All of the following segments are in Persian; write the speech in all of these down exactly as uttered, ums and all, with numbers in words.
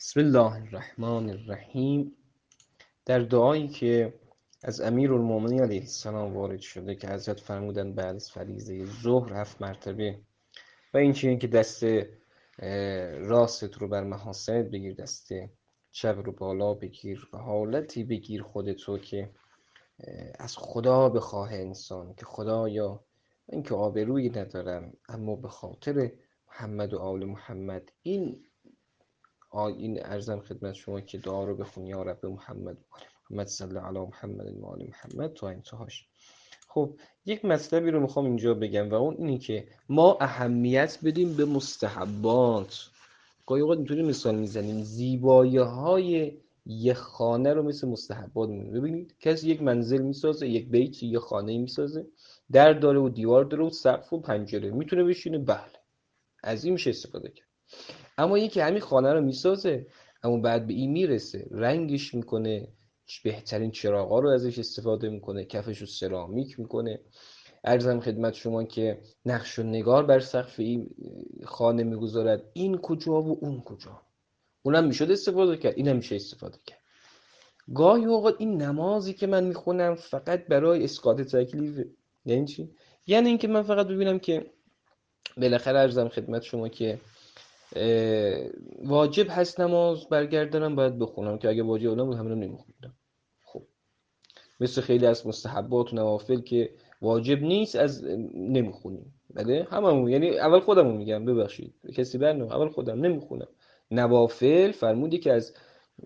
بسم الله الرحمن الرحیم. در دعایی که از امیرالمومنین علیه السلام وارد شده که حضرت فرمودن بعد از فریضه ظهر هفت مرتبه و این چیزی که دست راست رو بر محاسنت بگیر، دست چپ رو بالا بگیر و حالتی بگیر خودتو که از خدا بخواه انسان که خدایا من که آبرویی ندارم اما به خاطر محمد و آل محمد این این ارزم خدمت شما که دعا رو بخون یا رب محمد و آل محمد صلی علی محمد و آل محمد تا انتهاش. خب یک مطلبی رو میخوام اینجا بگم و اون اینی که ما اهمیت بدیم به مستحبات. گاهی اوقات اینطوری مثال میزنیم زیبایی های یک خانه رو مثل مستحبات می‌بینیم. ببینید کسی یک منزل میسازه، یک بیت، یک خانه میسازه، در داره و دیوار داره و سقف و پنجره، میتونه بشینه، بله از این میشه استفاده کرد. اما یکی همین خانه رو میسازه اما بعد به این میرسه رنگش میکنه، بهترین چراغا رو ازش استفاده میکنه، کفش رو سرامیک میکنه، عرضم خدمت شما که نقش و نگار بر سقف این خانه میگذارد، این کجا و اون کجا، اونم میشد استفاده کرد، اینم میشه استفاده کرد. گاهی اوقات این نمازی که من میخونم فقط برای اسقاط تکلیف، یعنی چی؟ یعنی اینکه من فقط ببینم که بالاخره عرضم خدمت شما که واجب هست نماز برگردنم باید بخونم که اگه واجب نبود همون نمیخوندم. خب مثل خیلی از مستحبات و نوافل که واجب نیست از نمیخونیم، بله هممون، یعنی اول خودمون میگم ببخشید کسی برنه، اول خودم نمیخونم. نوافل فرمودی که از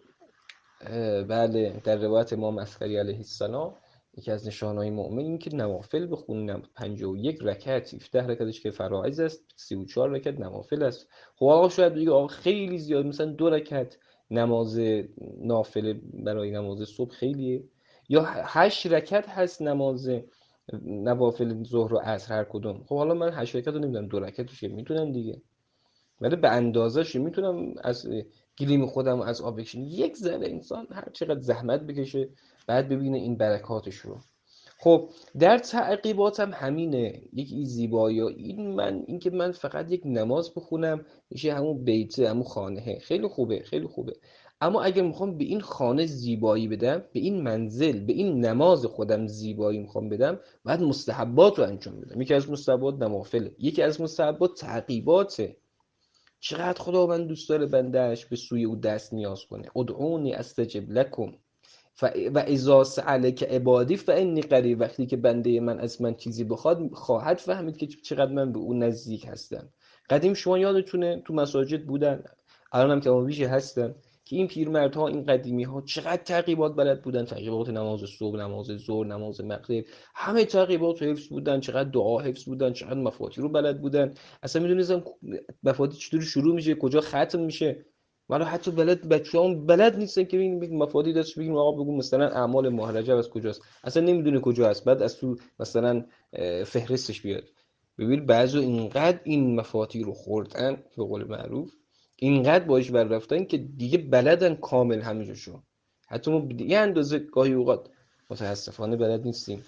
بله در روایت امام عسکری علیه السلام یکی از نشانه‌های مؤمن این که نوافل بخونم. پنجاه و یک رکعت، هفده رکعتش که فرائض است، سی و چهار رکعت نوافل است. خب آقا شاید بگه آقا خیلی زیاد، مثلا دو رکعت نماز نافله برای نماز صبح خیلیه، یا هشت رکعت هست نماز نوافل ظهر و عصر هر کدوم. خب حالا من هشت رکعت رو نمیدونم، دو رکعتش میتونم دیگه، ولی به اندازه‌ش میتونم از گلیم خودم از آب بکشم. یک ذره انسان هر چقدر زحمت بکشه بعد ببینه این برکاتش رو. خب در تعقیباتم همینه، یک این زیبایی این من این که من فقط یک نماز بخونم میشه همون بیته، همون خانه، خیلی خوبه خیلی خوبه. اما اگر میخوام به این خانه زیبایی بدم، به این منزل، به این نماز خودم زیبایی میخوام بدم، بعد مستحبات رو انجام بدم. یکی از مستحبات نوافله، یکی از مستحبات تعقیباته. چقدر خداوند دوست داره بندهش به سوی او دست نیاز کنه. ادعونی استجب لکم و اذا سألک عبادی فانی قریب. وقتی که بنده من از من چیزی بخواد خواهد فهمید که چقدر من به اون نزدیک هستم. قدیم شما یادتونه تو مساجد بودن، الان هم که ویژه هستن، که این پیرمردها، این قدیمی ها چقدر تعقیبات بلد بودن، تعقیبات نماز صبح، نماز ظهر، نماز مغرب، همه تعقیبات رو حفظ بودن، چقدر دعا حفظ بودن، چقدر مفاتیح رو بلد بودن، اصلا میدونستم مفاتیح چطوری شروع میشه کجا ختم میشه. ولی حتی بلد بچه‌ها بلد نیستن که ببین مفادی داشت بگیم آقا بگو مثلا اعمال ماه رجب از کجاست، اصلا نمیدونه کجا است، بعد از تو مثلا فهرستش بیاد. ببین بعضی اینقدر این مفاتیح رو خوردن به قول معروف، اینقدر باش بر رفتن که دیگه بلدن کامل همه. حتی ما یه اندازه گاهی اوقات متاسفانه بلد نیستیم.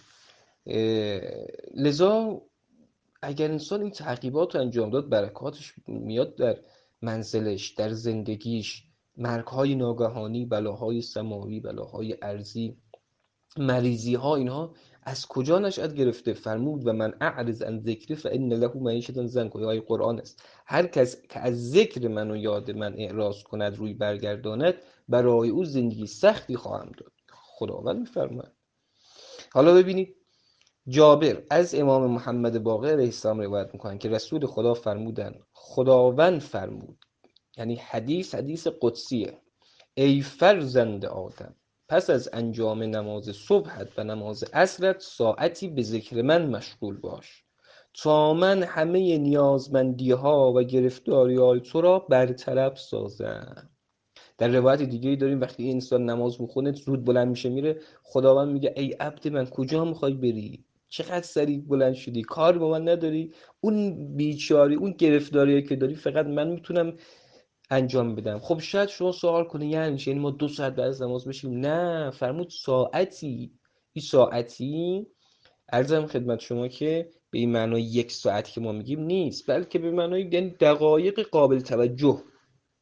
لذا اگر انسان این تعقیبات رو انجام داد برکاتش میاد در منزلش، در زندگیش. مرگ‌های ناگهانی، بلاهای سماوی، بلاهای ارضی، مریضی ها، اینها از کجا نشأت گرفته؟ فرمود و من اعرض عن ذکری فان له معیشة ضنکا. آیه قرآن است. هر کس که از ذکر من و یاد من اعراض کند، روی برگرداند، برای او زندگی سختی خواهم داد. خداوند میفرماید. حالا ببینید جابر از امام محمد باقر علیه السلام روایت میکنن که رسول خدا فرمودن، خداوند فرمود، یعنی حدیث حدیث قدسیه، ای فرزند آدم، پس از انجام نماز صبحت و نماز عصرت ساعتی به ذکر من مشغول باش تا من همه نیازمندی ها و گرفتاری های تو را برطرف سازم. در روایت دیگه داریم وقتی انسان نماز میخونه زود بلند میشه میره، خداوند میگه ای عبد من کجا میخوای بری؟ چقدر سریع بلند شدی؟ کار با من نداری؟ اون بیچاری، اون گرفتاریه که داری فقط من میتونم انجام بدم. خب شاید شما سوال کنه یعنی چی؟ یعنی ما دو ساعت بعد از نماز بشیم؟ نه، فرمود ساعتی. این ساعتی عرضم خدمت شما که به این معنای یک ساعت که ما میگیم نیست، بلکه به معنای یعنی دقایق قابل توجه.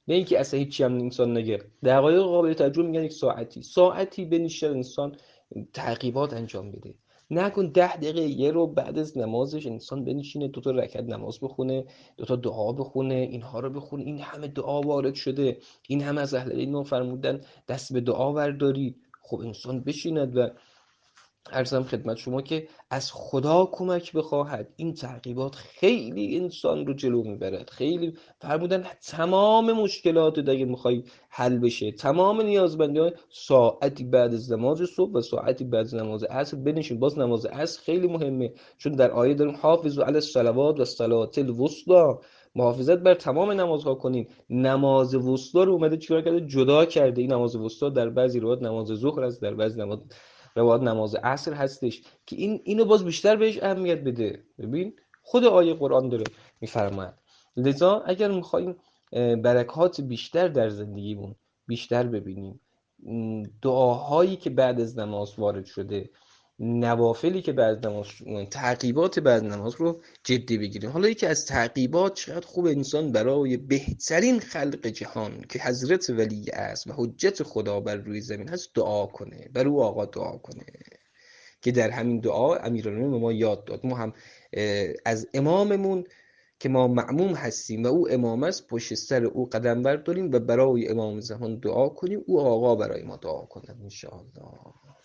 نه اینکه اصلا هیچی هم انسان نگه. دقایق قابل توجه میگن یک ساعتی ساعتی بنشین انسان تعقیبات انجام بده. نکن ده دقیقه یه رو بعد از نمازش انسان بنشینه دو تا رکعت نماز بخونه، دو تا دعا بخونه، اینها رو بخونه. این همه دعا وارد شده، این همه از اهل علم فرمودن دست به دعا بردارید. خب انسان بشیند و عرضم خدمت شما که از خدا کمک بخواهد. این تعقیبات خیلی انسان رو جلو میبرد. خیلی فرمودن تمام مشکلات اگه میخوای حل بشه، تمام نیازمندی های ساعتی بعد از نماز صبح و ساعتی بعد از نماز عصر بنشین. باز نماز عصر خیلی مهمه، چون در آیه داریم حافظوا علی الصلوات و الصلاة الوسطی، محافظت بر تمام نمازها کنین. نماز وسطا رو اومده چیکار کرده؟ جدا کرده. این نماز وسطا در بعضی روایات نماز ظهر است، در بعضی نماز روایات نماز عصر هستش که این اینو باز بیشتر بهش اهمیت بده. ببین خود آیه قرآن داره میفرماید. لذا اگر میخوایم برکات بیشتر در زندگیمون بیشتر ببینیم، دعاهایی که بعد از نماز وارد شده، نوافلی که بعد نماز، تعقیبات بعد نماز رو جدی بگیریم. حالا یکی از تعقیبات چقدر خوب انسان برای بهترین خلق جهان که حضرت ولی است و حجت خدا بر روی زمین هست دعا کنه، بر او آقا دعا کنه که در همین دعا امیرالمومنین ما یاد داد. ما هم از اماممون که ما مأموم هستیم و او امام است پشت سر او قدم برداریم و برای امام زمان دعا کنیم، او آقا برای ما دعا کنه ان شاء الله.